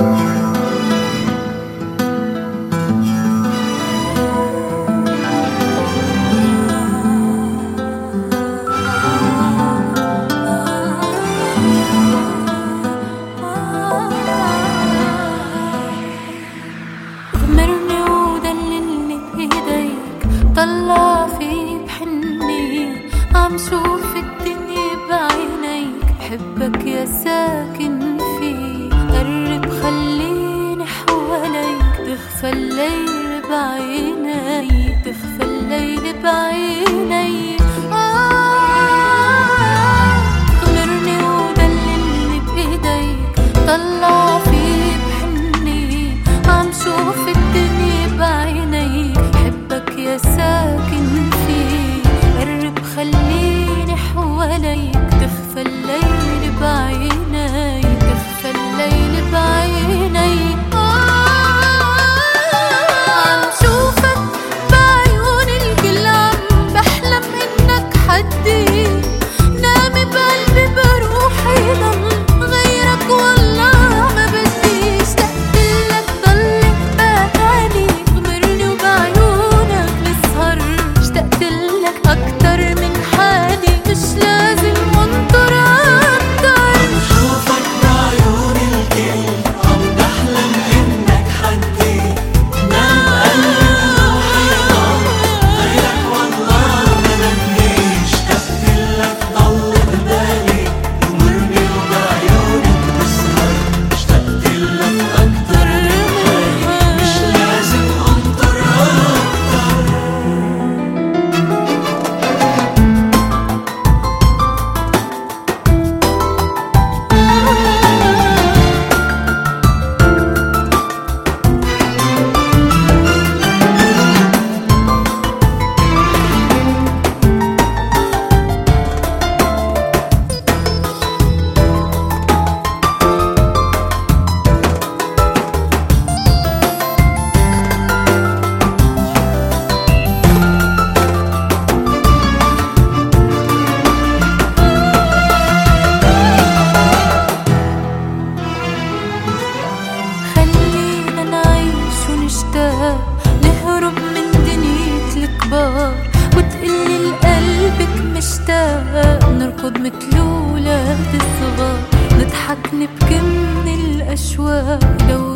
طلع في بحني عم شوف الدنيا بعينيك، بحبك يا ساكن في قرب خليني حواليك، تخفى الليل بعيني، تخفى الليل بعيني. غمرني ودللني بإيديك، طلع في بحني عم شوف الدنيا بعينيك، بحبك يا ساكن في قرب خليني حواليك، تخفى الليل بعيني، تخفى الليل بعيني. عم شوفك بعيوني الكل، عم بحلم انك حدي، نامي بقلبي بروحي ضل، غيرك والله ما بدي، اشتقتلك ضلك بالي، غمرني وبعيونك نسهر، اشتقتلك اكتر من حالي، مش لازم انطر اكتر. شوفك بعيوني الكل، عم بحلم انك حدي، نام قلبي بروحي ضل، غيرك والله ما بدي، اشتقتلك ضل ببالي، غمرني وبعيونك بسهر، اشتقتلك اكتر من حالي، مش لازم انطر اكتر. خلينا نعيش ونشتاق، نهرب من دنيا الكبار، وتقلي لقلبك مشتاق، نركض مثل ولاد الصغار، نضحك نبكي من الأشواق.